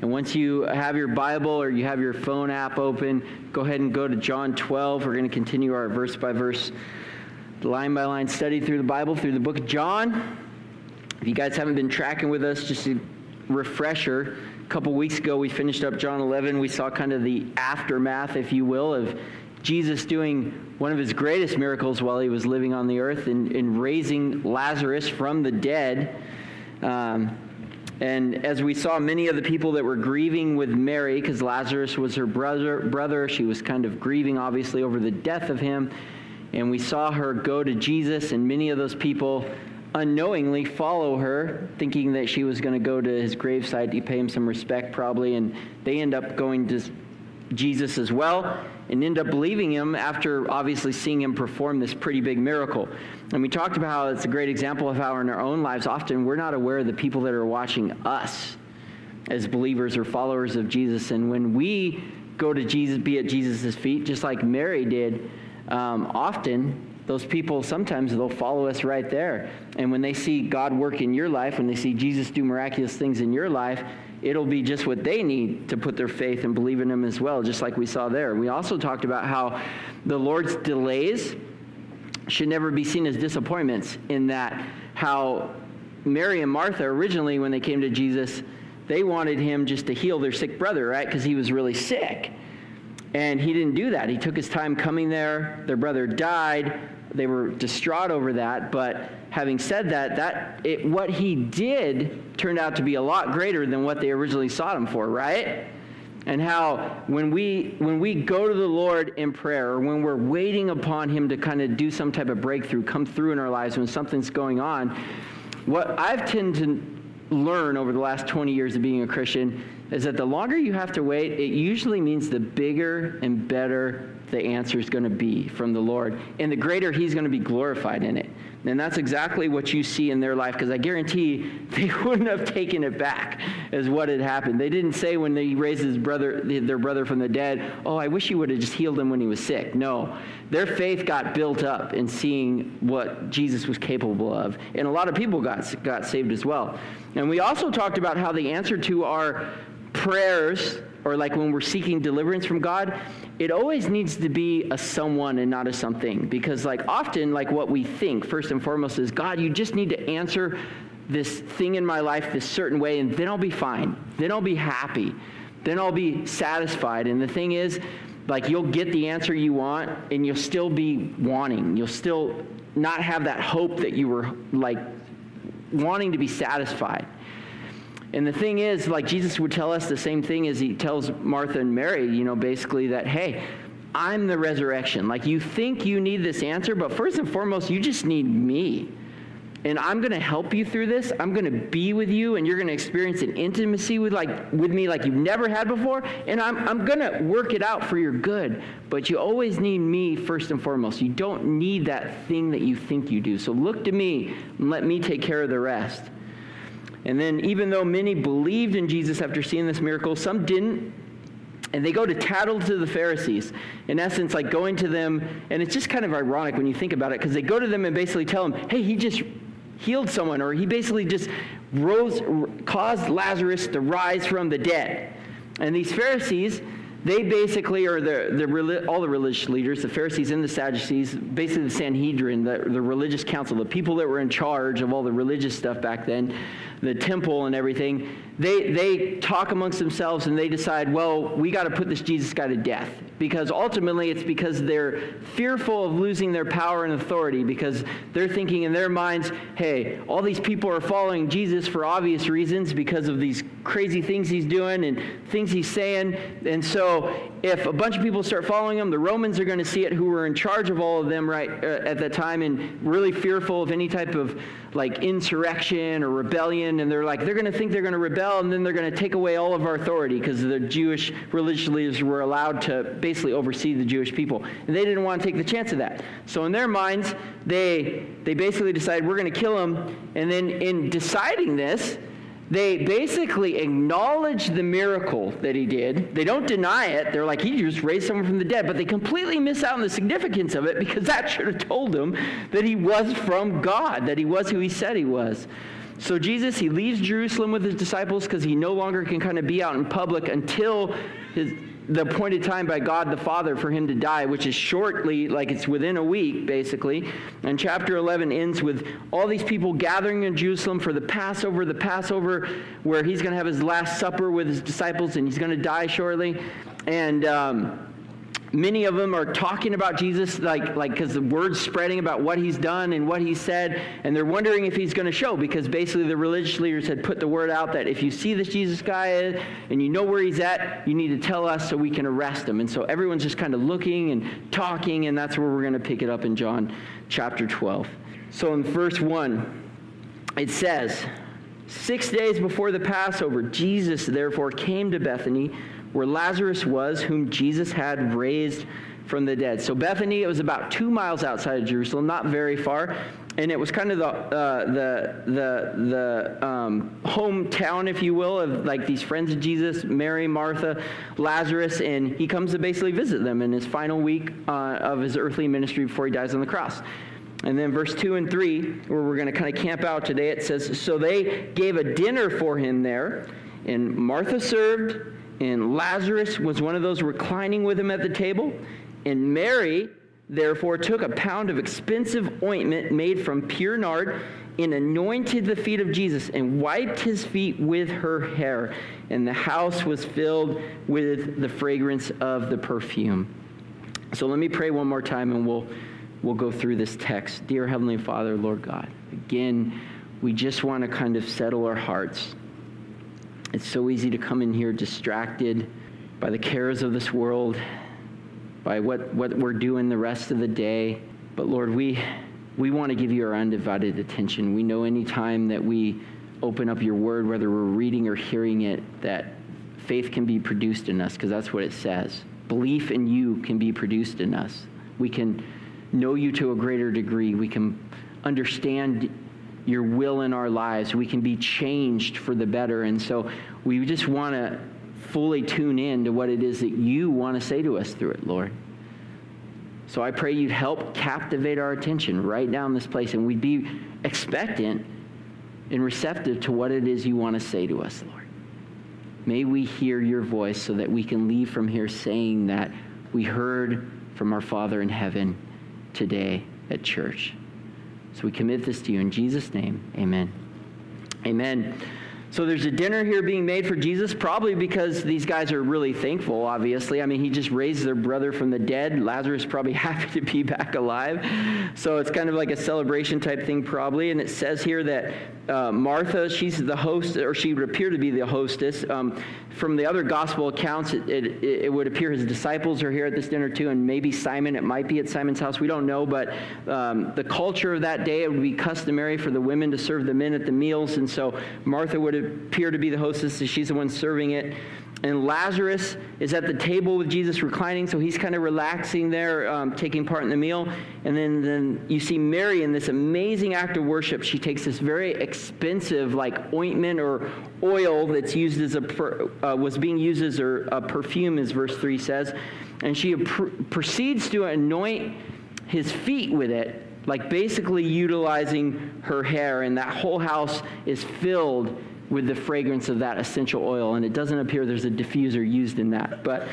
And once you have your Bible or you have your phone app open, go ahead and go to John 12. We're going to continue our verse-by-verse, line-by-line study through the Bible, through the book of John. If you guys haven't been tracking with us, just a refresher. A couple weeks ago, we finished up John 11. We saw kind of the aftermath, if you will, of Jesus doing one of his greatest miracles while he was living on the earth in raising Lazarus from the dead. And as we saw, many of the people that were grieving with Mary, because Lazarus was her brother, she was kind of grieving, obviously, over the death of him. And we saw her go to Jesus, and many of those people unknowingly follow her, thinking that she was going to go to his gravesite to pay him some respect, probably. And they end up going to Jesus as well, and end up believing him after obviously seeing him perform this pretty big miracle. And we talked about how it's a great example of how in our own lives, often we're not aware of the people that are watching us as believers or followers of Jesus. And when we go to Jesus, be at Jesus' feet, just like Mary did, often those people, sometimes they'll follow us right there. And when they see God work in your life, when they see Jesus do miraculous things in your life, it'll be just what they need to put their faith and believe in him as well, just like we saw there. We also talked about how the Lord's delays should never be seen as disappointments, in that how Mary and Martha originally, when they came to Jesus, they wanted him just to heal their sick brother, right? Because he was really sick. And he didn't do that. He took his time coming there. Their brother died. They were distraught over that. But having said that, what he did turned out to be a lot greater than what they originally sought him for, right? And how when we go to the Lord in prayer, or when we're waiting upon him to kind of do some type of breakthrough, come through in our lives when something's going on, what I've tended to learn over the last 20 years of being a Christian is that the longer you have to wait, it usually means the bigger and better the answer is going to be from the Lord, and the greater he's going to be glorified in it. And that's exactly what you see in their life, because I guarantee they wouldn't have taken it back as what had happened. They didn't say when they raised their brother from the dead, oh, I wish you would have just healed him when he was sick. No, their faith got built up in seeing what Jesus was capable of. And a lot of people got saved as well. And we also talked about how the answer to our prayers, or like when we're seeking deliverance from God, it always needs to be a someone and not a something. Because like often, like what we think first and foremost is, God, you just need to answer this thing in my life this certain way, and then I'll be fine. Then I'll be happy. Then I'll be satisfied. And the thing is, like, you'll get the answer you want, and you'll still be wanting. You'll still not have that hope that you were like wanting to be satisfied. And the thing is, like, Jesus would tell us the same thing as he tells Martha and Mary, basically that, hey, I'm the resurrection. Like, you think you need this answer, but first and foremost, you just need me. And I'm going to help you through this. I'm going to be with you, and you're going to experience an intimacy with me like you've never had before. And I'm going to work it out for your good. But you always need me first and foremost. You don't need that thing that you think you do. So look to me and let me take care of the rest. And then even though many believed in Jesus after seeing this miracle, some didn't. And they go to tattle to the Pharisees. In essence, like going to them, and it's just kind of ironic when you think about it, because they go to them and basically tell them, hey, he just healed someone, or he basically just caused Lazarus to rise from the dead. And these Pharisees, they basically are all the religious leaders, the Pharisees and the Sadducees, basically the Sanhedrin, the religious council, the people that were in charge of all the religious stuff back then, the temple and everything. They talk amongst themselves and they decide, well, we got to put this Jesus guy to death, because ultimately it's because they're fearful of losing their power and authority, because they're thinking in their minds, hey, all these people are following Jesus for obvious reasons because of these crazy things he's doing and things he's saying. And so if a bunch of people start following him, the Romans are going to see it, who were in charge of all of them right at that time, and really fearful of any type of like insurrection or rebellion. And they're going to think they're going to rebel, and then they're going to take away all of our authority, because the Jewish religious leaders were allowed to basically oversee the Jewish people. And they didn't want to take the chance of that. So in their minds, they basically decided, we're going to kill him. And then in deciding this, they basically acknowledge the miracle that he did. They don't deny it. They're like, he just raised someone from the dead. But they completely miss out on the significance of it, because that should have told them that he was from God, that he was who he said he was. So Jesus, he leaves Jerusalem with his disciples because he no longer can kind of be out in public until the appointed time by God the Father for him to die, which is shortly, like it's within a week, basically. And chapter 11 ends with all these people gathering in Jerusalem for the Passover where he's going to have his last supper with his disciples, and he's going to die shortly. And many of them are talking about Jesus, like because the word's spreading about what he's done and what he said, and they're wondering if he's going to show, because basically the religious leaders had put the word out that if you see this Jesus guy and you know where he's at, you need to tell us so we can arrest him. And so everyone's just kind of looking and talking, and that's where we're going to pick it up in John chapter 12. So in verse 1, it says, 6 days before the Passover, Jesus therefore came to Bethany, where Lazarus was, whom Jesus had raised from the dead. So Bethany, it was about 2 miles outside of Jerusalem, not very far, and it was kind of the hometown, if you will, of like these friends of Jesus, Mary, Martha, Lazarus, and he comes to basically visit them in his final week of his earthly ministry before he dies on the cross. And then verse 2 and 3, where we're going to kind of camp out today, it says, so they gave a dinner for him there, and Martha served, and Lazarus was one of those reclining with him at the table. And Mary, therefore, took a pound of expensive ointment made from pure nard and anointed the feet of Jesus and wiped his feet with her hair. And the house was filled with the fragrance of the perfume. So let me pray one more time, and we'll go through this text. Dear Heavenly Father, Lord God, again, we just want to kind of settle our hearts. It's so easy to come in here distracted by the cares of this world, by what we're doing the rest of the day. But Lord, we want to give you our undivided attention. We know any time that we open up your word, whether we're reading or hearing it, that faith can be produced in us, because that's what it says. Belief in you can be produced in us. We can know you to a greater degree. We can understand your will in our lives. We can be changed for the better. And so we just want to fully tune in to what it is that you want to say to us through it, Lord. So I pray you'd help captivate our attention right now in this place, and we'd be expectant and receptive to what it is you want to say to us, Lord. May we hear your voice so that we can leave from here saying that we heard from our Father in heaven today at church. So we commit this to you in Jesus' name. Amen. Amen. So there's a dinner here being made for Jesus, probably because these guys are really thankful, obviously. I mean, he just raised their brother from the dead. Lazarus is probably happy to be back alive. So it's kind of like a celebration type thing, probably. And it says here that Martha, she's the host, or she would appear to be the hostess. From the other gospel accounts, it would appear his disciples are here at this dinner too, and maybe Simon. It might be at Simon's house. We don't know, but the culture of that day, it would be customary for the women to serve the men at the meals, and so Martha would appear to be the hostess, so she's the one serving it. And Lazarus is at the table with Jesus reclining, so he's kind of relaxing there, taking part in the meal. And then you see Mary in this amazing act of worship. She takes this very expensive, like ointment or oil that's used as was being used as a perfume, as verse 3 says, and she proceeds to anoint his feet with it, like basically utilizing her hair, and that whole house is filled with the fragrance of that essential oil, and it doesn't appear there's a diffuser used in that. But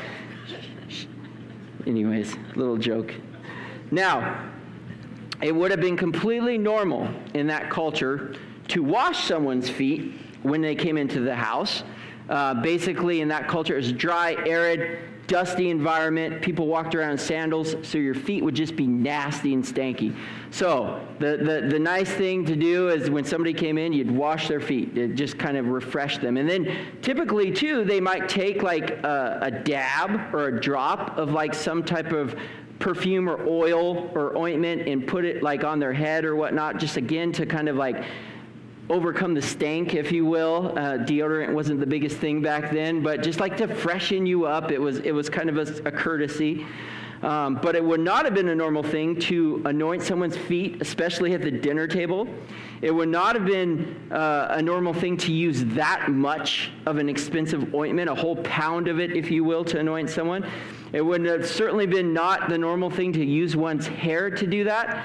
anyways, little joke. Now, it would have been completely normal in that culture to wash someone's feet when they came into the house. Basically, in that culture, it was dry, arid, dusty environment. People walked around in sandals, so your feet would just be nasty and stanky. So the nice thing to do is when somebody came in, you'd wash their feet. It just kind of refresh them. And then typically, too, they might take like a dab or a drop of like some type of perfume or oil or ointment and put it like on their head or whatnot, just again to kind of like overcome the stank, if you will. Deodorant wasn't the biggest thing back then, but just like to freshen you up. It was kind of a courtesy. But it would not have been a normal thing to anoint someone's feet, especially at the dinner table. It would not have been a normal thing to use that much of an expensive ointment, a whole pound of it, if you will, to anoint someone. It would have certainly been not the normal thing to use one's hair to do that.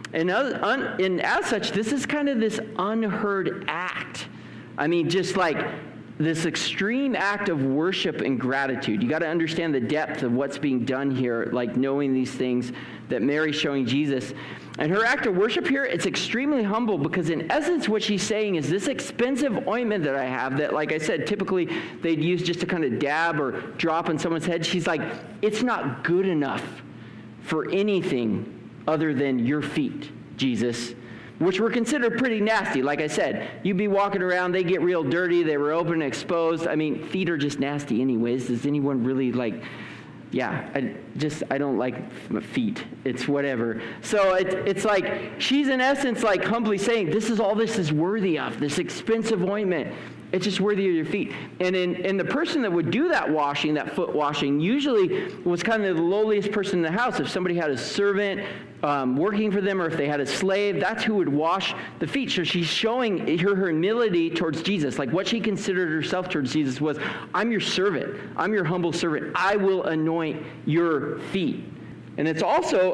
And as such, this is kind of this unheard act. I mean, just like this extreme act of worship and gratitude. You got to understand the depth of what's being done here, like knowing these things that Mary's showing Jesus. And her act of worship here, it's extremely humble, because in essence what she's saying is, this expensive ointment that I have that, like I said, typically they'd use just to kind of dab or drop on someone's head. She's like, it's not good enough for anything other than your feet, Jesus, which were considered pretty nasty. Like I said, you'd be walking around, they get real dirty, they were open and exposed. I mean, feet are just nasty anyways. Does anyone really like, yeah, I don't like feet. It's whatever. So it's like, she's in essence like humbly saying, this is worthy of, this expensive ointment. It's just worthy of your feet. And the person that would do that washing, that foot washing, usually was kind of the lowliest person in the house. If somebody had a servant working for them, or if they had a slave, that's who would wash the feet. So she's showing her humility towards Jesus. Like what she considered herself towards Jesus was, I'm your servant. I'm your humble servant. I will anoint your feet. And it's also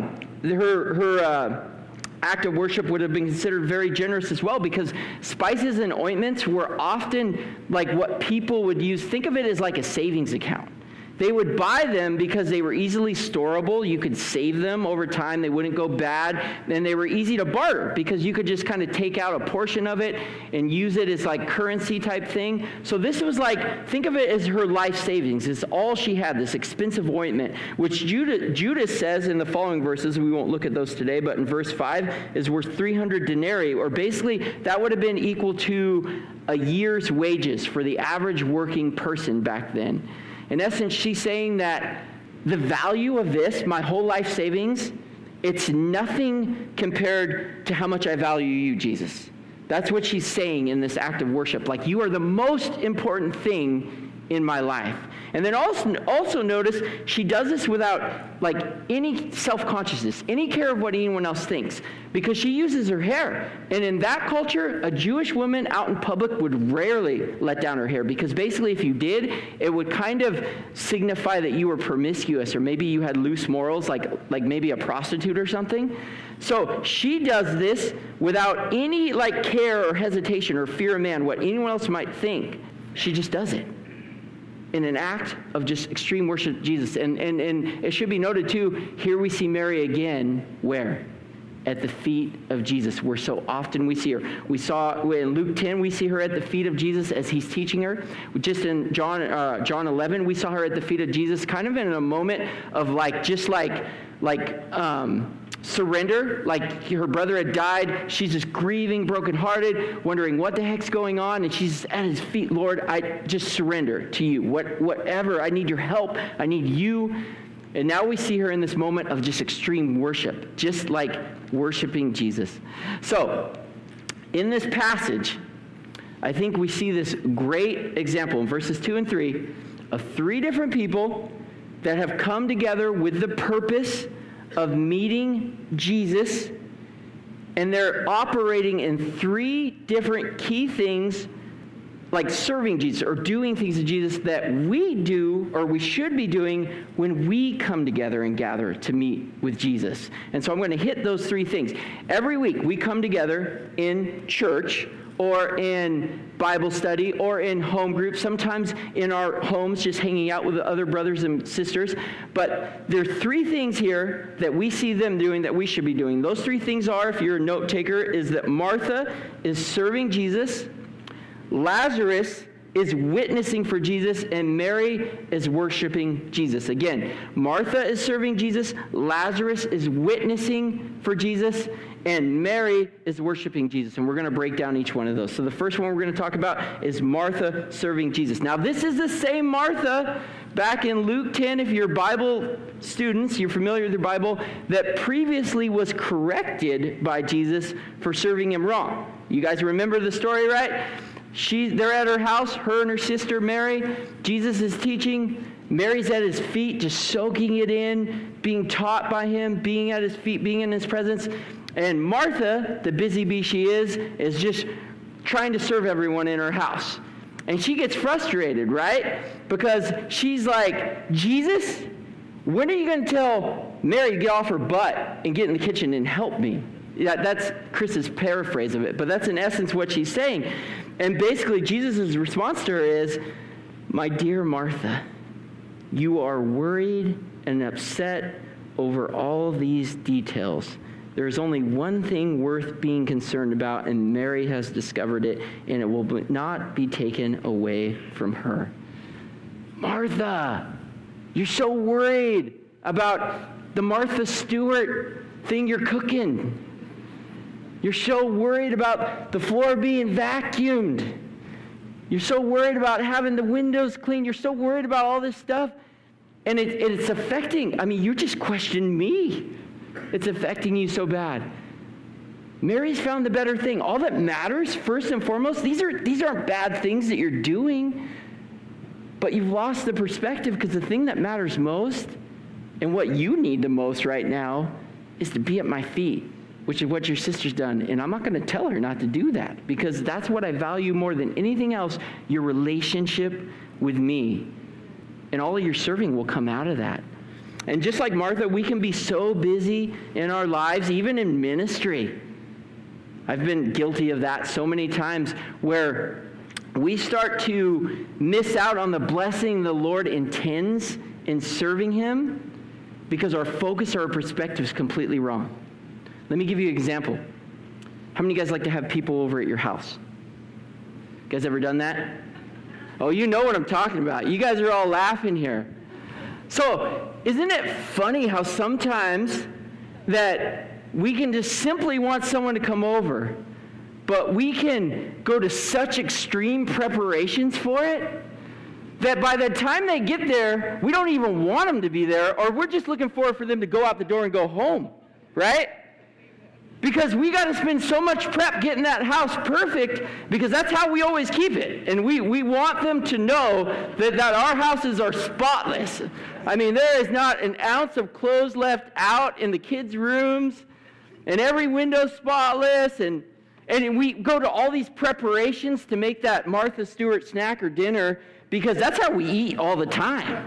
her act of worship would have been considered very generous as well, because spices and ointments were often like what people would use. Think of it as like a savings account. They would buy them because they were easily storable. You could save them over time. They wouldn't go bad. And they were easy to barter because you could just kind of take out a portion of it and use it as like currency type thing. So this was like, think of it as her life savings. It's all she had, this expensive ointment, which Judas says in the following verses, we won't look at those today, but in verse 5 is worth 300 denarii, or basically that would have been equal to a year's wages for the average working person back then. In essence, she's saying that the value of this, my whole life savings, it's nothing compared to how much I value you, Jesus. That's what she's saying in this act of worship. Like, you are the most important thing in my life. And then also notice she does this without like any self-consciousness, any care of what anyone else thinks, because she uses her hair. And in that culture, a Jewish woman out in public would rarely let down her hair, because basically if you did, it would kind of signify that you were promiscuous, or maybe you had loose morals, like maybe a prostitute or something. So she does this without any like care or hesitation or fear of man, what anyone else might think. She just does it in an act of just extreme worship of Jesus. And it should be noted too, here we see Mary again, where? At the feet of Jesus, where so often we see her. We saw in Luke 10, we see her at the feet of Jesus as he's teaching her. Just in John 11, we saw her at the feet of Jesus, kind of in a moment of surrender, like her brother had died. She's just grieving, brokenhearted, wondering what the heck's going on. And she's at his feet, Lord, I just surrender to you. Whatever, I need your help. I need you. And now we see her in this moment of just extreme worship, just like worshiping Jesus. So, in this passage, I think we see this great example in verses 2 and 3 of 3 different people that have come together with the purpose of meeting Jesus, and they're operating in 3 different key things, like serving Jesus or doing things to Jesus that we do, or we should be doing, when we come together and gather to meet with Jesus. And so I'm going to hit those 3 things. Every week we come together in church, or in Bible study, or in home groups, sometimes in our homes, just hanging out with other brothers and sisters. But there are 3 things here that we see them doing that we should be doing. Those 3 things are, if you're a note taker, is that Martha is serving Jesus, Lazarus is witnessing for Jesus, and Mary is worshiping Jesus. Again, Martha is serving Jesus, Lazarus is witnessing for Jesus, and Mary is worshiping Jesus. And we're going to break down each one of those. So the first one we're going to talk about is Martha serving Jesus. Now, this is the same Martha back in Luke 10, if you're Bible students, you're familiar with your Bible, that previously was corrected by Jesus for serving him wrong. You guys remember the story, right? They're at her house, her and her sister Mary. Jesus is teaching. Mary's at his feet, just soaking it in, being taught by him, being at his feet, being in his presence. And Martha, the busy bee she is just trying to serve everyone in her house. And she gets frustrated, right? Because she's like, Jesus, When are you going to tell Mary to get off her butt and get in the kitchen and help me? Yeah, that's Chris's paraphrase of it, but that's in essence what she's saying. And basically, Jesus' response to her is, my dear Martha, you are worried and upset over all these details. There is only one thing worth being concerned about, and Mary has discovered it, and it will not be taken away from her. Martha, you're so worried about the Martha Stewart thing you're cooking. You're so worried about the floor being vacuumed. You're so worried about having the windows cleaned. You're so worried about all this stuff. And it's affecting, you just questioned me. It's affecting you so bad. Mary's found the better thing. All that matters, first and foremost, these aren't bad things that you're doing, but you've lost the perspective, because the thing that matters most and what you need the most right now is to be at my feet, which is what your sister's done. And I'm not going to tell her not to do that, because that's what I value more than anything else, your relationship with me. And all of your serving will come out of that. And just like Martha, we can be so busy in our lives, even in ministry. I've been guilty of that so many times, where we start to miss out on the blessing the Lord intends in serving him because our focus or our perspective is completely wrong. Let me give you an example. How many of you guys like to have people over at your house? You guys ever done that? Oh, you know what I'm talking about. You guys are all laughing here. So, isn't it funny how sometimes that we can just simply want someone to come over, but we can go to such extreme preparations for it that by the time they get there, we don't even want them to be there, or we're just looking forward for them to go out the door and go home, right? Because we got to spend so much prep getting that house perfect, because that's how we always keep it. And we want them to know that our houses are spotless. There is not an ounce of clothes left out in the kids' rooms, and every window spotless. And we go to all these preparations to make that Martha Stewart snack or dinner, because that's how we eat all the time.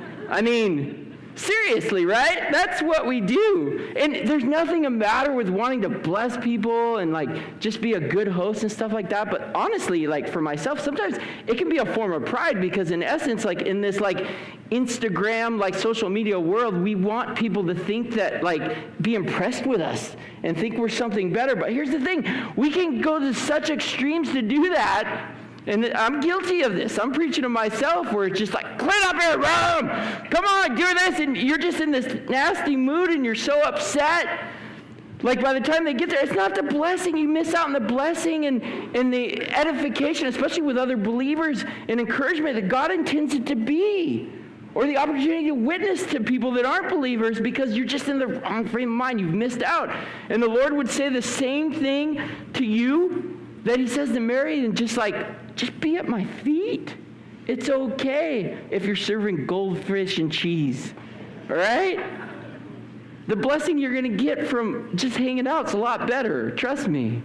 Seriously, right? That's what we do. And there's nothing the matter with wanting to bless people and just be a good host and stuff like that. But honestly, for myself, sometimes it can be a form of pride, because in essence, in this Instagram, social media world, we want people to think that, be impressed with us and think we're something better. But here's the thing. We can go to such extremes to do that. And I'm guilty of this. I'm preaching to myself, where it's just clean up your room. Come on, do this. And you're just in this nasty mood, and you're so upset. By the time they get there, it's not the blessing. You miss out on the blessing and the edification, especially with other believers, and encouragement that God intends it to be. Or the opportunity to witness to people that aren't believers, because you're just in the wrong frame of mind. You've missed out. And the Lord would say the same thing to you that he says to Mary, and just be at my feet. It's okay if you're serving goldfish and cheese, all right? The blessing you're going to get from just hanging out is a lot better, trust me.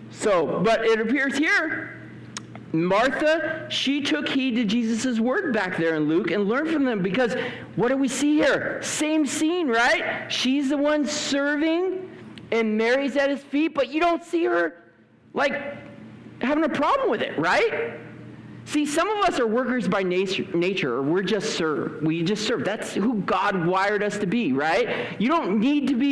But it appears here, Martha, she took heed to Jesus' word back there in Luke and learned from them, because what do we see here? Same scene, right? She's the one serving, and Mary's at his feet, but you don't see her having a problem with it, right? See, some of us are workers by nature, or we just serve. That's who God wired us to be, right? I don't need to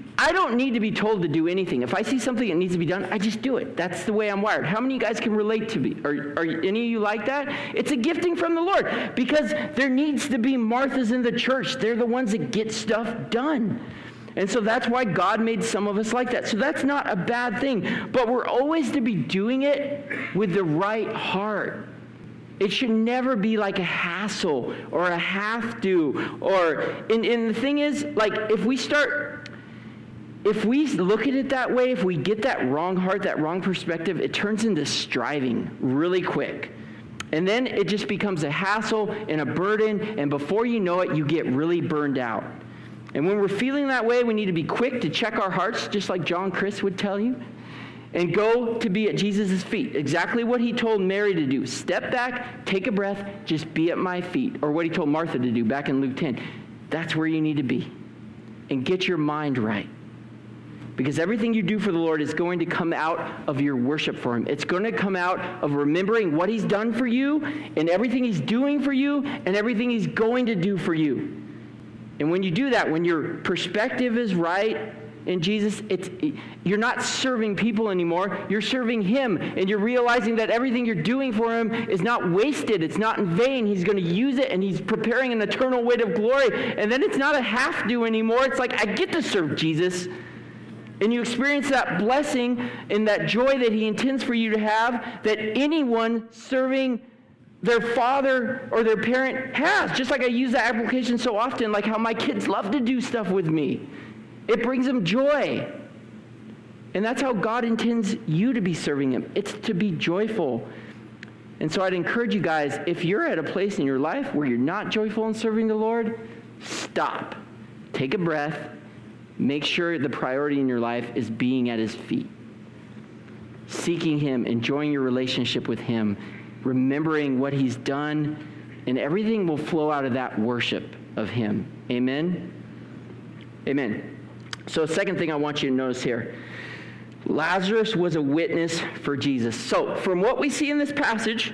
be told to do anything. If I see something that needs to be done, I just do it. That's the way I'm wired. How many of you guys can relate to me? Are any of you like that? It's a gifting from the Lord, because there needs to be Marthas in the church. They're the ones that get stuff done. And so that's why God made some of us like that. So that's not a bad thing. But we're always to be doing it with the right heart. It should never be like a hassle or a have to. And the thing is, if we look at it that way, if we get that wrong heart, that wrong perspective, it turns into striving really quick. And then it just becomes a hassle and a burden. And before you know it, you get really burned out. And when we're feeling that way, we need to be quick to check our hearts, just like John Chris would tell you, and go to be at Jesus' feet. Exactly what he told Mary to do. Step back, take a breath, just be at my feet. Or what he told Martha to do back in Luke 10. that's where you need to be. And get your mind right. Because everything you do for the Lord is going to come out of your worship for him. It's going to come out of remembering what he's done for you and everything he's doing for you and everything he's going to do for you. And when you do that, when your perspective is right in Jesus, you're not serving people anymore. You're serving him. And you're realizing that everything you're doing for him is not wasted. It's not in vain. He's going to use it, and he's preparing an eternal weight of glory. And then it's not a half-do anymore. It's like, I get to serve Jesus. And you experience that blessing and that joy that he intends for you to have that anyone serving their father or their parent has. Just like I use that application so often, like how my kids love to do stuff with me. It brings them joy. And that's how God intends you to be serving him. It's to be joyful. And so I'd encourage you guys, if you're at a place in your life where you're not joyful in serving the Lord, stop. Take a breath. Make sure the priority in your life is being at his feet. Seeking him, enjoying your relationship with him, remembering what he's done, and everything will flow out of that worship of him. Amen? Amen. So second thing I want you to notice here, Lazarus was a witness for Jesus. So from what we see in this passage,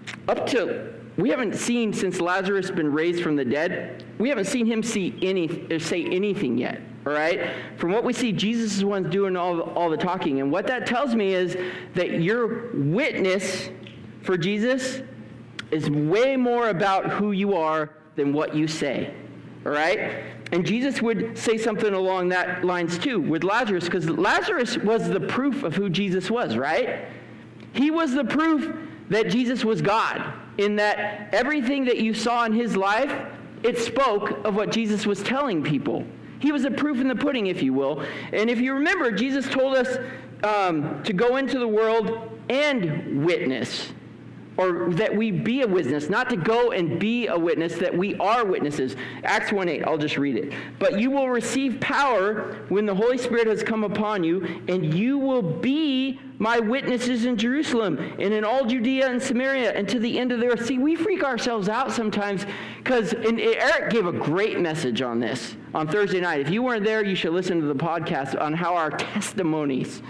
we haven't seen, since Lazarus has been raised from the dead, we haven't seen him say anything yet. All right? From what we see, Jesus is the one doing all the talking. And what that tells me is that your witness for Jesus is way more about who you are than what you say. All right? And Jesus would say something along that lines too with Lazarus, because Lazarus was the proof of who Jesus was, right? He was the proof that Jesus was God, in that everything that you saw in his life, it spoke of what Jesus was telling people. He was the proof in the pudding, if you will. And if you remember, Jesus told us to go into the world and witness, or that we be a witness, not to go and be a witness, that we are witnesses. Acts 1:8, I'll just read it. But you will receive power when the Holy Spirit has come upon you, and you will be my witnesses in Jerusalem and in all Judea and Samaria and to the end of the earth. See, we freak ourselves out sometimes because Eric gave a great message on this on Thursday night. If you weren't there, you should listen to the podcast on how our testimonies,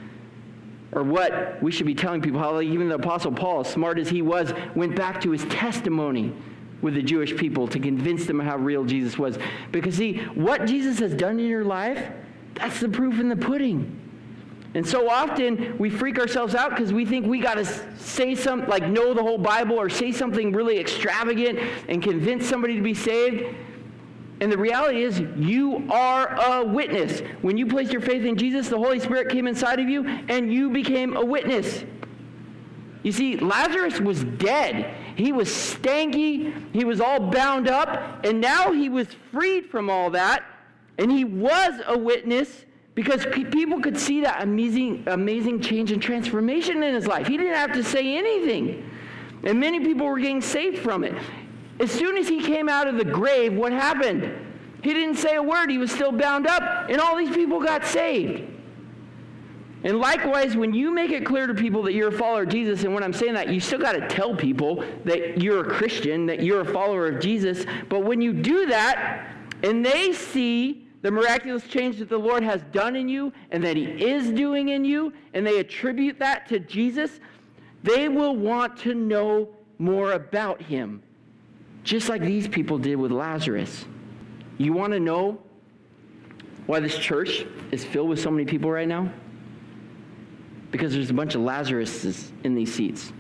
or what we should be telling people, how even the Apostle Paul, as smart as he was, went back to his testimony with the Jewish people to convince them of how real Jesus was. Because see, what Jesus has done in your life, that's the proof in the pudding. And so often we freak ourselves out because we think we got to say something, like know the whole Bible, or say something really extravagant and convince somebody to be saved. And the reality is, you are a witness. When you placed your faith in Jesus, the Holy Spirit came inside of you, and you became a witness. You see, Lazarus was dead. He was stanky. He was all bound up. And now he was freed from all that. And he was a witness because people could see that amazing change and transformation in his life. He didn't have to say anything. And many people were getting saved from it. As soon as he came out of the grave, what happened? He didn't say a word. He was still bound up, and all these people got saved. And likewise, when you make it clear to people that you're a follower of Jesus, and when I'm saying that, you still got to tell people that you're a Christian, that you're a follower of Jesus. But when you do that, and they see the miraculous change that the Lord has done in you, and that he is doing in you, and they attribute that to Jesus, they will want to know more about him. Just like these people did with Lazarus. You want to know why this church is filled with so many people right now? Because there's a bunch of Lazaruses in these seats.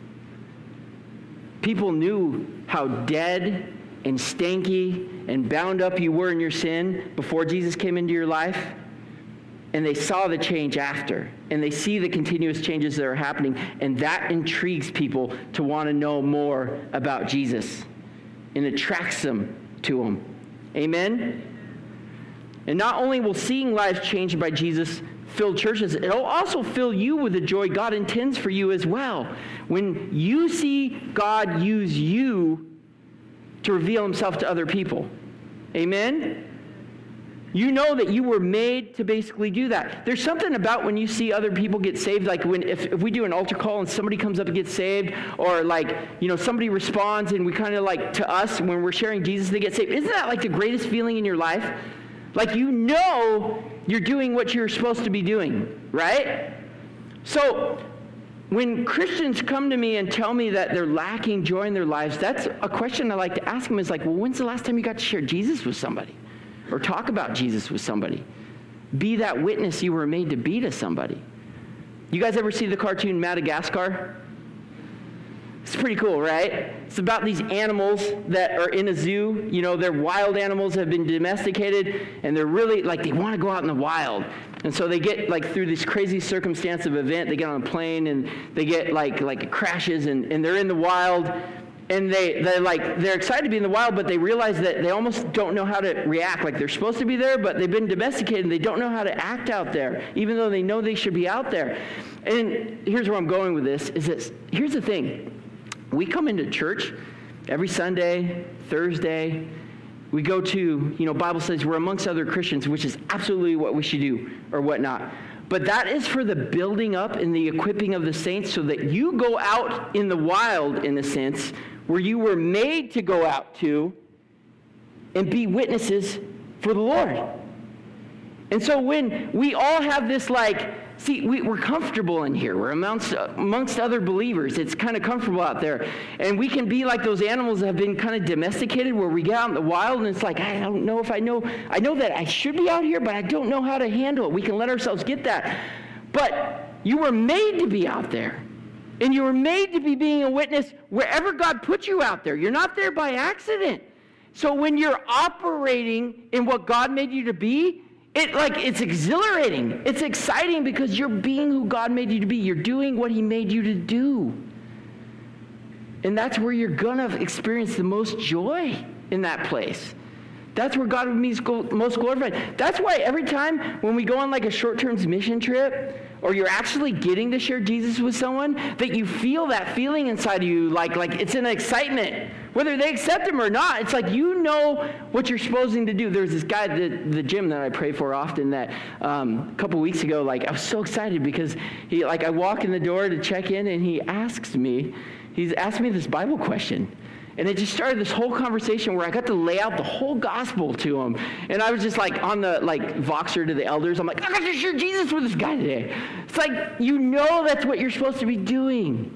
People knew how dead and stanky and bound up you were in your sin before Jesus came into your life. And they saw the change after. And they see the continuous changes that are happening. And that intrigues people to want to know more about Jesus. And attracts them to him. Amen? And not only will seeing lives changed by Jesus fill churches, it'll also fill you with the joy God intends for you as well. When you see God use you to reveal himself to other people. Amen? You know that you were made to basically do that. There's something about when you see other people get saved, like if we do an altar call and somebody comes up and gets saved, or somebody responds and we kind of to us, when we're sharing Jesus, they get saved. Isn't that like the greatest feeling in your life? Like you know you're doing what you're supposed to be doing, right? So when Christians come to me and tell me that they're lacking joy in their lives, that's a question I like to ask them is well, when's the last time you got to share Jesus with somebody? Or talk about Jesus with somebody? Be that witness you were made to be to somebody. You guys ever see the cartoon Madagascar? It's pretty cool, right? It's about these animals that are in a zoo. They're wild animals that have been domesticated, and they're really, they want to go out in the wild. And so they get, through this crazy circumstance of event, they get on a plane, and they get, it crashes, and they're in the wild. And they're excited to be in the wild, but they realize that they almost don't know how to react. They're supposed to be there, but they've been domesticated, and they don't know how to act out there, even though they know they should be out there. And here's where I'm going with this, here's the thing. We come into church every Sunday, Thursday. We go to, Bible studies. We're amongst other Christians, which is absolutely what we should do or whatnot. But that is for the building up and the equipping of the saints so that you go out in the wild, in a sense, where you were made to go out to and be witnesses for the Lord. And so when we all have this we're comfortable in here. We're amongst other believers. It's kind of comfortable out there. And we can be like those animals that have been kind of domesticated where we get out in the wild and it's I don't know if I know that I should be out here, but I don't know how to handle it. We can let ourselves get that. But you were made to be out there. And you were made to be being a witness wherever God put you out there. You're not there by accident. So when you're operating in what God made you to be, it's exhilarating. It's exciting because you're being who God made you to be. You're doing what he made you to do. And that's where you're going to experience the most joy in that place. That's where God would be most glorified. That's why every time when we go on a short-term mission trip, or you're actually getting to share Jesus with someone, that you feel that feeling inside of you, like it's an excitement. Whether they accept him or not, it's you know what you're supposed to do. There's this guy at the gym that I pray for often that a couple weeks ago, I was so excited because he, I walk in the door to check in and he's asked me this Bible question. And it just started this whole conversation where I got to lay out the whole gospel to him. And I was just on the Voxer to the elders. I'm I got to share Jesus with this guy today. It's that's what you're supposed to be doing.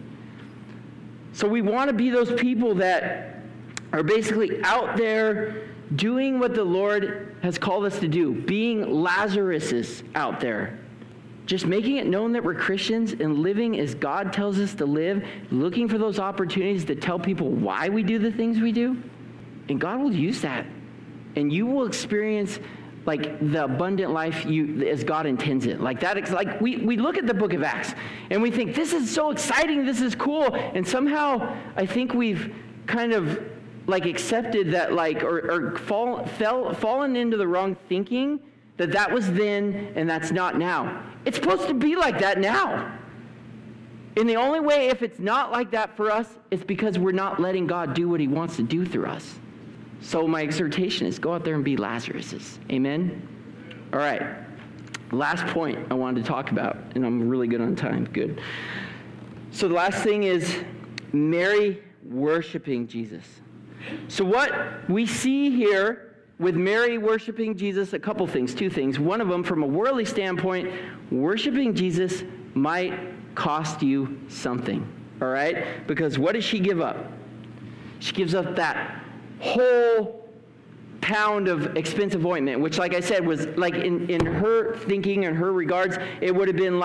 So we want to be those people that are basically out there doing what the Lord has called us to do. Being Lazaruses out there. Just making it known that we're Christians and living as God tells us to live, looking for those opportunities to tell people why we do the things we do. And God will use that. And you will experience the abundant life as God intends it. We look at the book of Acts and we think, this is so exciting, this is cool. And somehow I think we've kind of accepted that or fallen into the wrong thinking that was then and that's not now. It's supposed to be like that now. And the only way if it's not like that for us, it's because we're not letting God do what he wants to do through us. So my exhortation is go out there and be Lazaruses. Amen? All right. Last point I wanted to talk about, and I'm really good on time. Good. So the last thing is Mary worshiping Jesus. So what we see here with Mary worshiping Jesus, a couple things, two things. One of them, from a worldly standpoint, worshiping Jesus might cost you something, all right? Because what does she give up? She gives up that whole pound of expensive ointment, which, like I said, was in her thinking and her regards, it would have been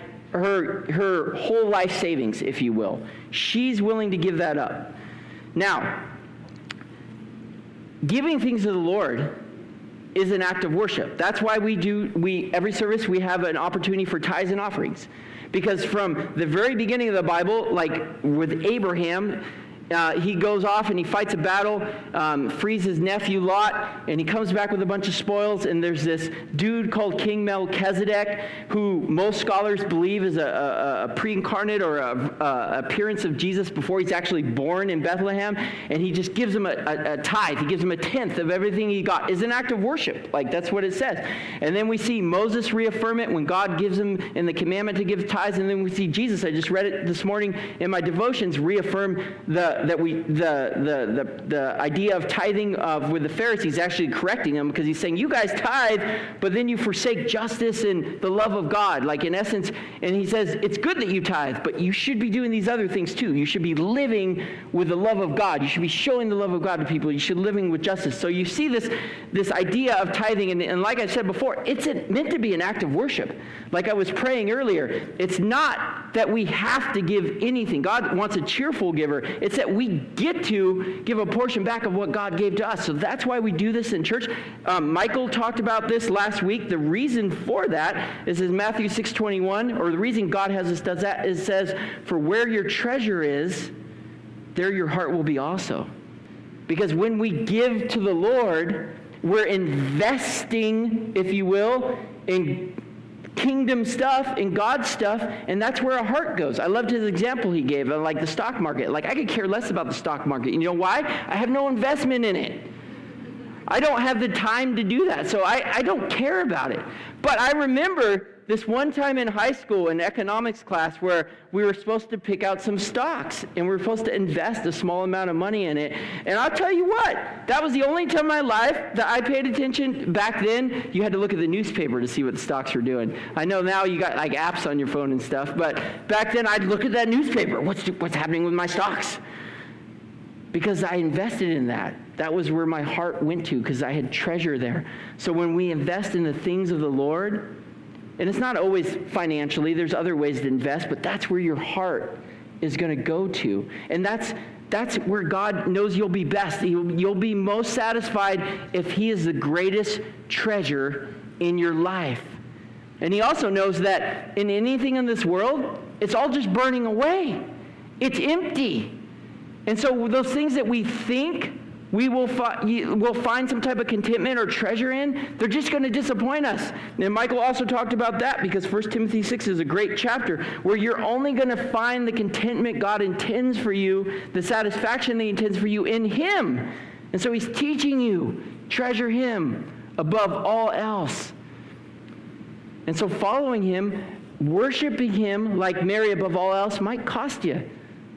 her whole life savings, if you will. She's willing to give that up. Now, giving things to the Lord is an act of worship. That's why every service we have an opportunity for tithes and offerings. Because from the very beginning of the Bible, with Abraham, he goes off and he fights a battle, frees his nephew Lot, and he comes back with a bunch of spoils. And there's this dude called King Melchizedek, who most scholars believe is a pre-incarnate or a appearance of Jesus before he's actually born in Bethlehem. And he just gives him a tithe. He gives him a tenth of everything he got. It's an act of worship. Like, that's what it says. And then we see Moses reaffirm it when God gives him in the commandment to give tithes. And then we see Jesus, I just read it this morning in my devotions, reaffirm the idea of tithing with the Pharisees, actually correcting them, because he's saying, you guys tithe, but then you forsake justice and the love of God, like in essence. And he says, it's good that you tithe, but you should be doing these other things too. You should be living with the love of God. You should be showing the love of God to people. You should be living with justice. So you see this idea of tithing, and like I said before, it's meant to be an act of worship. Like I was praying earlier, it's not that we have to give anything. God wants a cheerful giver. It's that we get to give a portion back of what God gave to us. So that's why we do this in church. Michael talked about this last week. The reason for that is in Matthew 6:21, or the reason God has us does that is says, for where your treasure is, there your heart will be also. Because when we give to the Lord, we're investing, if you will, in kingdom stuff, in God's stuff, and that's where our heart goes. I loved his example he gave, like the stock market. Like, I could care less about the stock market. You know why? I have no investment in it. I don't have the time to do that, so I don't care about it. But I remember this one time in high school in economics class where we were supposed to pick out some stocks, and we were supposed to invest a small amount of money in it. And I'll tell you what, that was the only time in my life that I paid attention. Back then, you had to look at the newspaper to see what the stocks were doing. I know now you got like apps on your phone and stuff, but back then I'd look at that newspaper. What's happening with my stocks? Because I invested in that. That was where my heart went to, because I had treasure there. So when we invest in the things of the Lord, and it's not always financially, there's other ways to invest, but that's where your heart is going to go to. And that's where God knows you'll be best. You'll be most satisfied if he is the greatest treasure in your life. And he also knows that in anything in this world, it's all just burning away. It's empty. And so those things that we think we'll find some type of contentment or treasure in, they're just going to disappoint us. And Michael also talked about that, because 1 Timothy 6 is a great chapter where you're only going to find the contentment God intends for you, the satisfaction that he intends for you in him. And so he's teaching you, treasure him above all else. And so following him, worshiping him like Mary above all else might cost you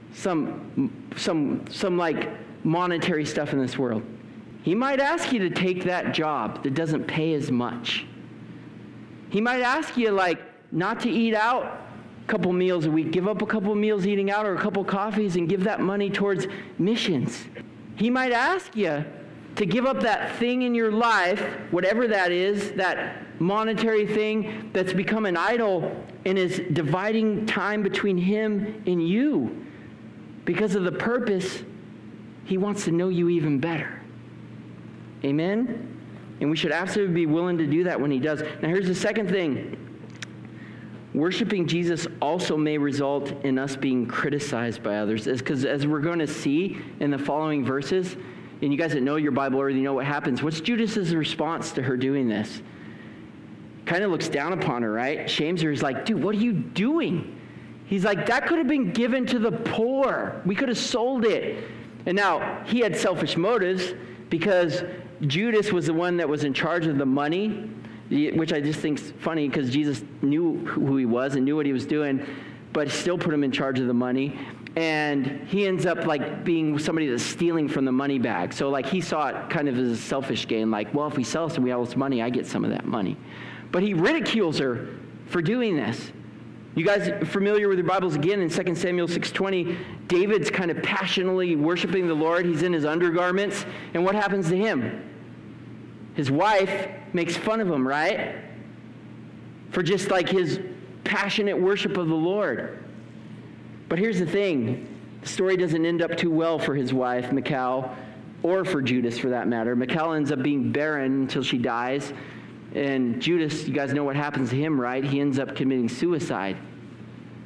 some like monetary stuff in this world. He might ask you to take that job that doesn't pay as much. He might ask you like not to eat out a couple meals a week, give up a couple meals eating out or a couple coffees and give that money towards missions. He might ask you to give up that thing in your life, whatever that is, that monetary thing that's become an idol and is dividing time between him and you. Because of the purpose, he wants to know you even better. Amen? And we should absolutely be willing to do that when he does. Now here's the second thing. Worshiping Jesus also may result in us being criticized by others. Because as we're going to see in the following verses, and you guys that know your Bible already know what happens. What's Judas's response to her doing this? Kind of looks down upon her, right? Shames her. He's like, dude, what are you doing? He's like, that could have been given to the poor. We could have sold it. And now, he had selfish motives because Judas was the one that was in charge of the money, which I just think is funny because Jesus knew who he was and knew what he was doing, but still put him in charge of the money. And he ends up like being somebody that's stealing from the money bag. So like he saw it kind of as a selfish gain, like, well, if we sell some, we have all this money, I get some of that money. But he ridicules her for doing this. You guys familiar with your Bibles again in 2 Samuel 6:20, David's kind of passionately worshiping the Lord. He's in his undergarments. And what happens to him? His wife makes fun of him, right? For just like his passionate worship of the Lord. But here's the thing. The story doesn't end up too well for his wife, Michal, or for Judas for that matter. Michal ends up being barren until she dies. And Judas, you guys know what happens to him, right? He ends up committing suicide.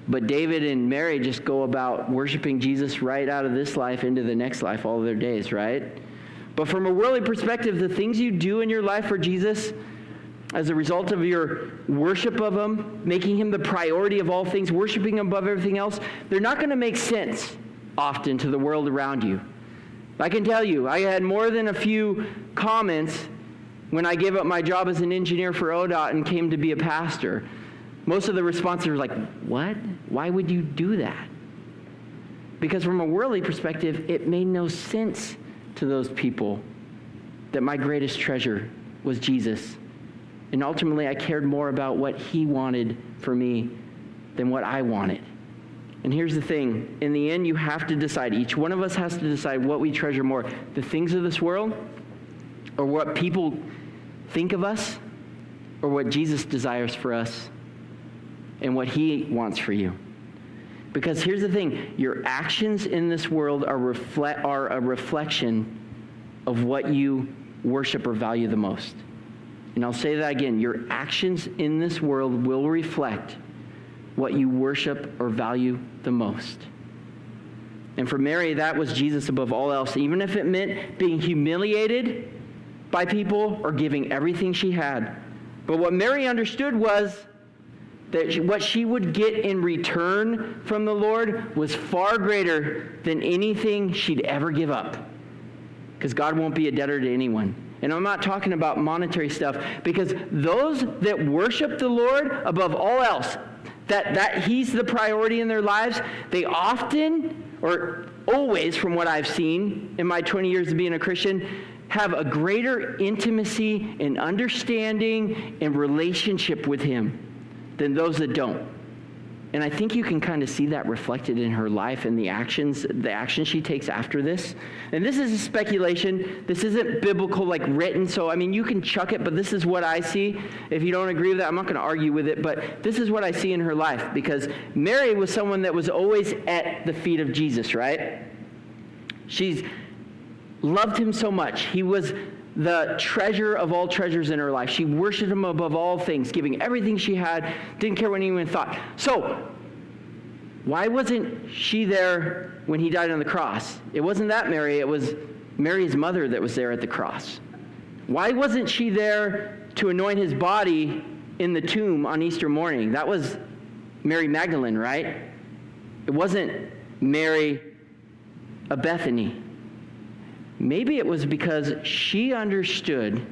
But David and Mary just go about worshiping Jesus right out of this life into the next life all of their days, right? But from a worldly perspective, the things you do in your life for Jesus as a result of your worship of him, making him the priority of all things, worshiping him above everything else, they're not going to make sense often to the world around you. I can tell you, I had more than a few comments when I gave up my job as an engineer for ODOT and came to be a pastor. Most of the responses were like, what? Why would you do that? Because from a worldly perspective, it made no sense to those people that my greatest treasure was Jesus. And ultimately, I cared more about what he wanted for me than what I wanted. And here's the thing. In the end, you have to decide. Each one of us has to decide what we treasure more. The things of this world, or what people think of us, or what Jesus desires for us and what he wants for you. Because here's the thing. Your actions in this world are a reflection of what you worship or value the most. And I'll say that again. Your actions in this world will reflect what you worship or value the most. And for Mary, that was Jesus above all else, even if it meant being humiliated by people or giving everything she had. But what Mary understood was that what she would get in return from the Lord was far greater than anything she'd ever give up. Because God won't be a debtor to anyone. And I'm not talking about monetary stuff, because those that worship the Lord above all else, that he's the priority in their lives, they often, or always from what I've seen in my 20 years of being a Christian, have a greater intimacy and understanding and relationship with him than those that don't. And I think you can kind of see that reflected in her life and the actions she takes after this. And this is a speculation. This isn't biblical, like written. So, I mean, you can chuck it, but this is what I see. If you don't agree with that, I'm not going to argue with it. But this is what I see in her life. Because Mary was someone that was always at the feet of Jesus, right? She's loved him so much. He was the treasure of all treasures in her life. She worshiped him above all things, giving everything she had, didn't care what anyone thought. So, why wasn't she there when he died on the cross? It wasn't that Mary, it was Mary's mother that was there at the cross. Why wasn't she there to anoint his body in the tomb on Easter morning? That was Mary Magdalene, right? It wasn't Mary of Bethany. Maybe it was because she understood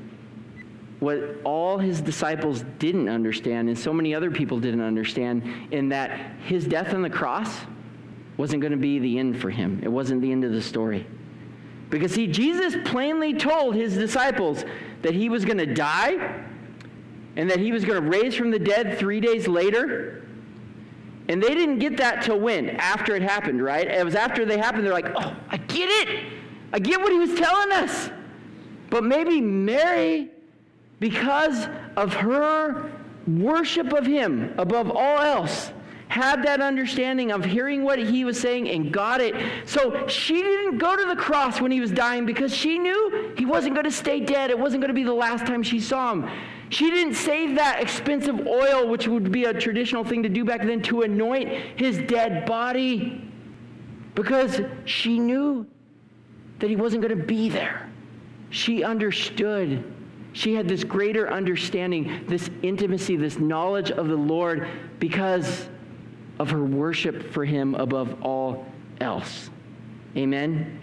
what all his disciples didn't understand and so many other people didn't understand, in that his death on the cross wasn't going to be the end for him. It wasn't the end of the story. Because see, Jesus plainly told his disciples that he was going to die and that he was going to raise from the dead 3 days later. And they didn't get that till when? After it happened, right? It was after they happened, they're like, oh, I get it. I get what he was telling us. But maybe Mary, because of her worship of him above all else, had that understanding of hearing what he was saying and got it. So she didn't go to the cross when he was dying because she knew he wasn't going to stay dead. It wasn't going to be the last time she saw him. She didn't save that expensive oil, which would be a traditional thing to do back then, to anoint his dead body, because she knew that he wasn't going to be there. She understood. She had this greater understanding, this intimacy, this knowledge of the Lord because of her worship for him above all else. Amen?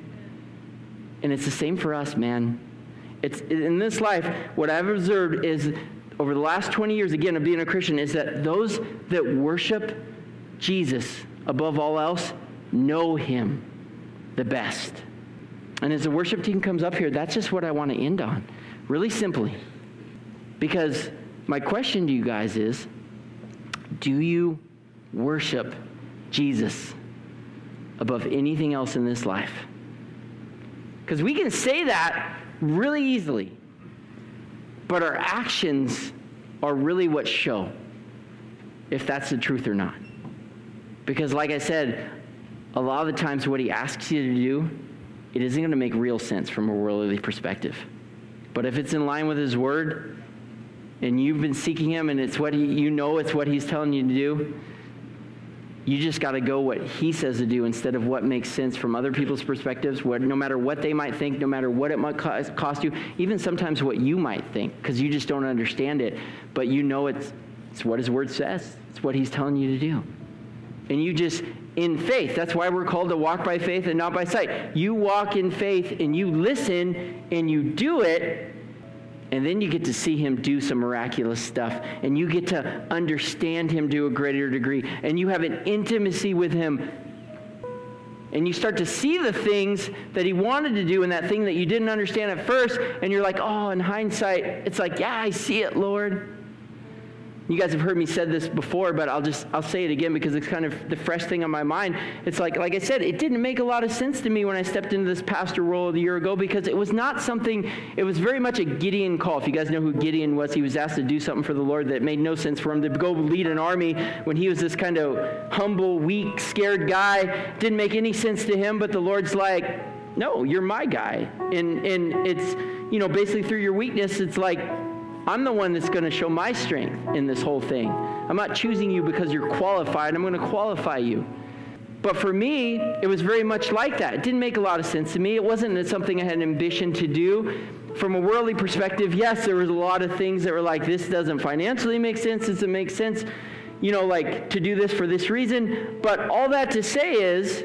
And it's the same for us, man. It's in this life, what I've observed is over the last 20 years, again, of being a Christian, is that those that worship Jesus above all else know him the best. And as the worship team comes up here, that's just what I want to end on, really simply. Because my question to you guys is, do you worship Jesus above anything else in this life? Because we can say that really easily, but our actions are really what show if that's the truth or not. Because like I said, a lot of the times what he asks you to do, it isn't going to make real sense from a worldly perspective. But if it's in line with his word, and you've been seeking him, and it's what it's what he's telling you to do, You just got to go what he says to do instead of what makes sense from other people's perspectives, no matter what they might think, no matter what it might cost you, even sometimes what you might think, because you just don't understand it. But you know it's what his word says. It's what he's telling you to do. And you just, in faith, that's why we're called to walk by faith and not by sight. You walk in faith and you listen and you do it, and then you get to see him do some miraculous stuff, and you get to understand him to a greater degree, and you have an intimacy with him, and you start to see the things that he wanted to do and that thing that you didn't understand at first, and you're like, oh, in hindsight, it's like, yeah, I see it, Lord. You guys have heard me said this before, but I'll say it again because it's kind of the fresh thing on my mind. It's like I said, it didn't make a lot of sense to me when I stepped into this pastor role a year ago because it was not something, it was very much a Gideon call. If you guys know who Gideon was, he was asked to do something for the Lord that made no sense for him, to go lead an army when he was this kind of humble, weak, scared guy. Didn't make any sense to him, but the Lord's like, no, you're my guy. And it's, basically through your weakness, it's like, I'm the one that's going to show my strength in this whole thing. I'm not choosing you because you're qualified. I'm going to qualify you. But for me, it was very much like that. It didn't make a lot of sense to me. It wasn't something I had an ambition to do. From a worldly perspective, yes, there was a lot of things that were like, this doesn't financially make sense. Doesn't make sense, to do this for this reason. But all that to say is,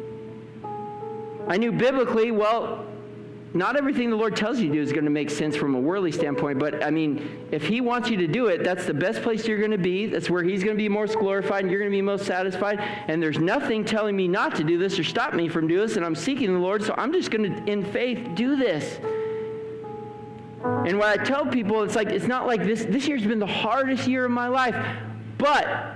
I knew biblically, not everything the Lord tells you to do is going to make sense from a worldly standpoint, but if he wants you to do it, that's the best place you're going to be. That's where he's going to be most glorified and you're going to be most satisfied. And there's nothing telling me not to do this or stop me from doing this, and I'm seeking the Lord, so I'm just going to, in faith, do this. And what I tell people, it's not like this year's been the hardest year of my life, but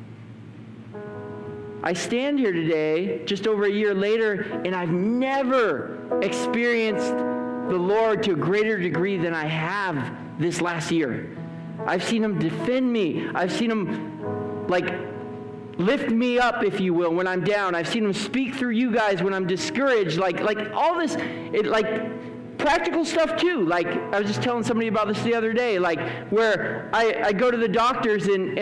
I stand here today, just over a year later, and I've never experienced the Lord to a greater degree than I have this last year. I've seen him defend me. I've seen him, lift me up, if you will, when I'm down. I've seen him speak through you guys when I'm discouraged. All this, practical stuff too. I was just telling somebody about this the other day, where I go to the doctors and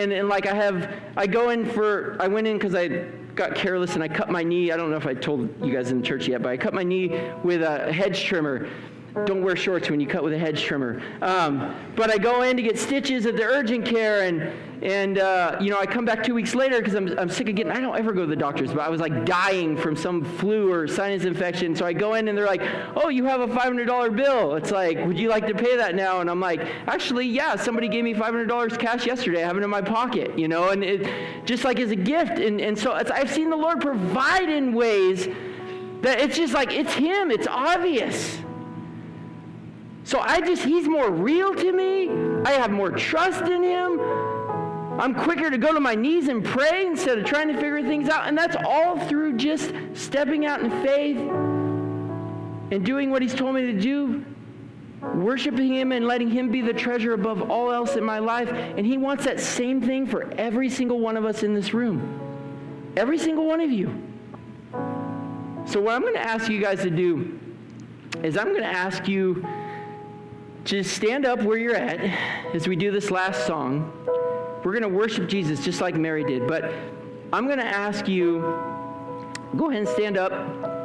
I went in because I got careless and I cut my knee. I don't know if I told you guys in the church yet, but I cut my knee with a hedge trimmer. Don't wear shorts when you cut with a hedge trimmer. But I go in to get stitches at the urgent care, and I come back 2 weeks later because I'm sick of I don't ever go to the doctors, but I was dying from some flu or sinus infection. So I go in and they're like, oh, you have a $500 bill. It's like, would you like to pay that now? And I'm like, actually, yeah, somebody gave me $500 cash yesterday. I have it in my pocket, and it just as a gift. And so I've seen the Lord provide in ways that it's just it's him. It's obvious. So he's more real to me. I have more trust in him. I'm quicker to go to my knees and pray instead of trying to figure things out. And that's all through just stepping out in faith and doing what he's told me to do, worshiping him and letting him be the treasure above all else in my life. And he wants that same thing for every single one of us in this room. Every single one of you. So what I'm going to ask you guys to do is I'm going to ask you just stand up where you're at as we do this last song. We're going to worship Jesus just like Mary did. But I'm going to ask you, go ahead and stand up.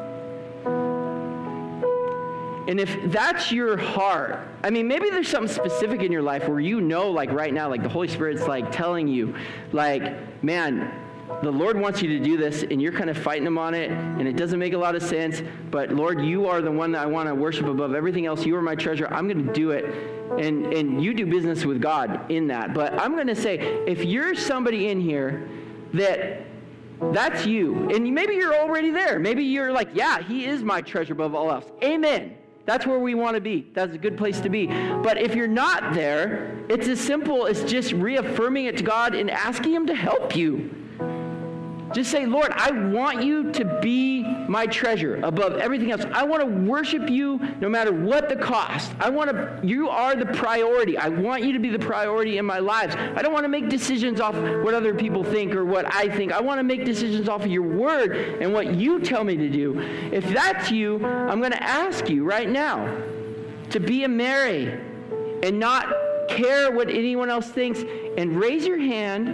And if that's your heart, maybe there's something specific in your life where right now, the Holy Spirit's telling you, man, the Lord wants you to do this, and you're kind of fighting him on it, and it doesn't make a lot of sense, but Lord, you are the one that I want to worship above everything else. You are my treasure. I'm going to do it, and you do business with God in that. But I'm going to say, if you're somebody in here that's you, and maybe you're already there. Maybe you're yeah, he is my treasure above all else. Amen. That's where we want to be. That's a good place to be. But if you're not there, it's as simple as just reaffirming it to God and asking him to help you. Just say, Lord, I want you to be my treasure above everything else. I want to worship you no matter what the cost. You are the priority. I want you to be the priority in my lives. I don't want to make decisions off what other people think or what I think. I want to make decisions off of your word and what you tell me to do. If that's you, I'm going to ask you right now to be a Mary and not care what anyone else thinks, and raise your hand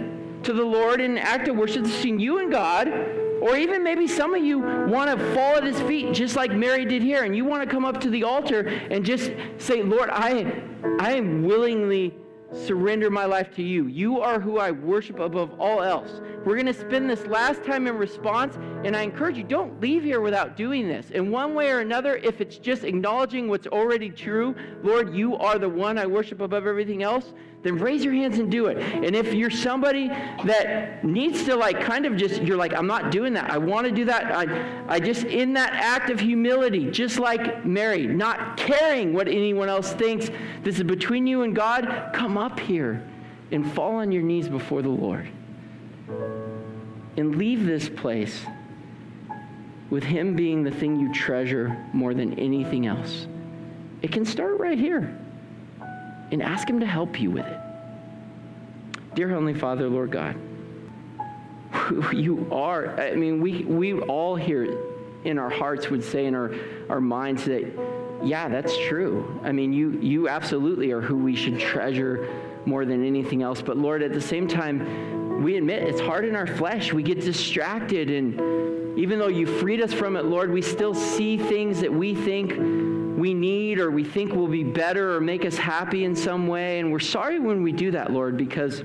to the Lord in an act of worship between you and God, or even maybe some of you want to fall at his feet just like Mary did here, and you want to come up to the altar and just say, Lord, I am willingly surrender my life to you. You are who I worship above all else. We're going to spend this last time in response, and I encourage you, don't leave here without doing this. In one way or another, if it's just acknowledging what's already true, Lord, you are the one I worship above everything else, then raise your hands and do it. And if you're somebody that needs to you're like, I'm not doing that. I want to do that. I just, in that act of humility, just like Mary, not caring what anyone else thinks, this is between you and God, come up here and fall on your knees before the Lord. And leave this place with him being the thing you treasure more than anything else. It can start right here. And ask him to help you with it. Dear Heavenly Father, Lord God, you are, we all here in our hearts would say in our minds that, yeah, that's true. You absolutely are who we should treasure more than anything else. But Lord, at the same time, we admit it's hard in our flesh. We get distracted, and even though you freed us from it, Lord, we still see things that we think we need or we think will be better or make us happy in some way. And we're sorry when we do that, Lord, because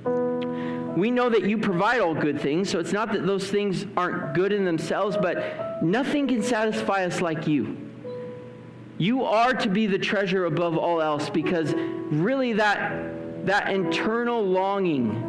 we know that you provide all good things. So it's not that those things aren't good in themselves, but nothing can satisfy us like you. You are to be the treasure above all else, because really that internal longing,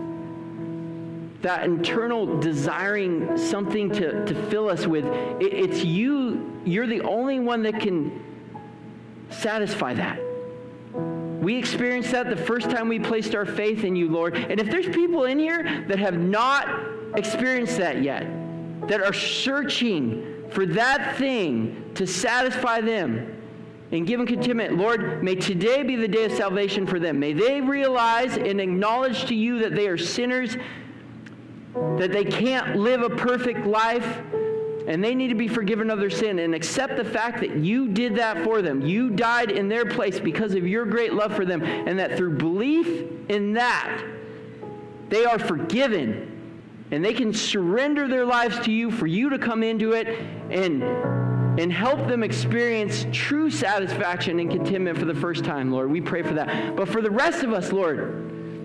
that internal desiring something to fill us with, it's you. You're the only one that can satisfy that. We experienced that the first time we placed our faith in you, Lord. And if there's people in here that have not experienced that yet, that are searching for that thing to satisfy them and give them contentment, Lord, may today be the day of salvation for them. May they realize and acknowledge to you that they are sinners, that they can't live a perfect life, and they need to be forgiven of their sin, and accept the fact that you did that for them. You died in their place because of your great love for them, and that through belief in that, they are forgiven, and they can surrender their lives to you for you to come into it and help them experience true satisfaction and contentment for the first time, Lord. We pray for that. But for the rest of us, Lord,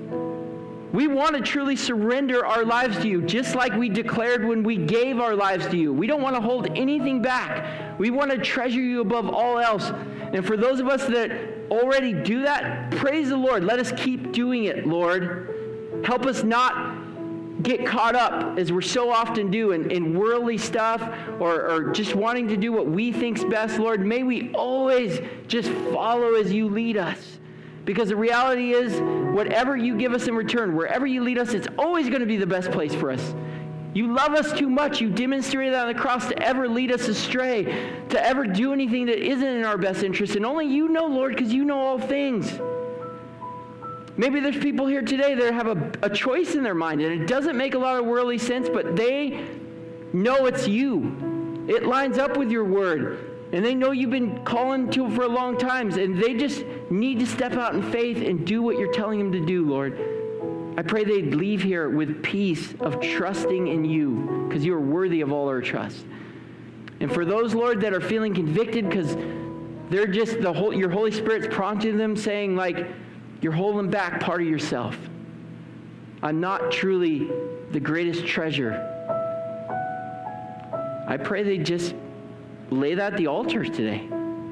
we want to truly surrender our lives to you, just like we declared when we gave our lives to you. We don't want to hold anything back. We want to treasure you above all else. And for those of us that already do that, praise the Lord. Let us keep doing it, Lord. Help us not get caught up, as we're so often do, in worldly stuff or just wanting to do what we think's best, Lord. May we always just follow as you lead us. Because the reality is, whatever you give us in return, wherever you lead us, it's always going to be the best place for us. You love us too much. You demonstrated that on the cross to ever lead us astray, to ever do anything that isn't in our best interest. And only you know, Lord, because you know all things. Maybe there's people here today that have a choice in their mind, and it doesn't make a lot of worldly sense, but they know it's you. It lines up with your word. And they know you've been calling to them for a long time, and they just need to step out in faith and do what you're telling them to do, Lord. I pray they'd leave here with peace of trusting in you, because you are worthy of all our trust. And for those, Lord, that are feeling convicted because they're just your Holy Spirit's prompting them, saying, like, you're holding back part of yourself. I'm not truly the greatest treasure. I pray they just lay that at the altar today.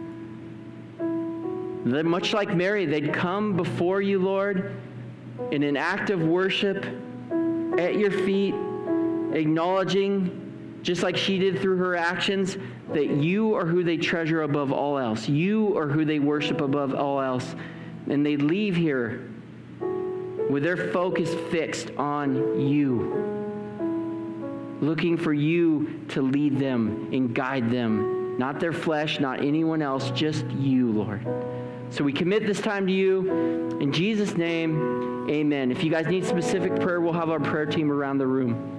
That much like Mary, they'd come before you, Lord, in an act of worship at your feet, acknowledging, just like she did through her actions, that you are who they treasure above all else. You are who they worship above all else. And they leave here with their focus fixed on you, looking for you to lead them and guide them. Not their flesh, not anyone else, just you, Lord. So we commit this time to you. In Jesus' name, amen. If you guys need specific prayer, we'll have our prayer team around the room.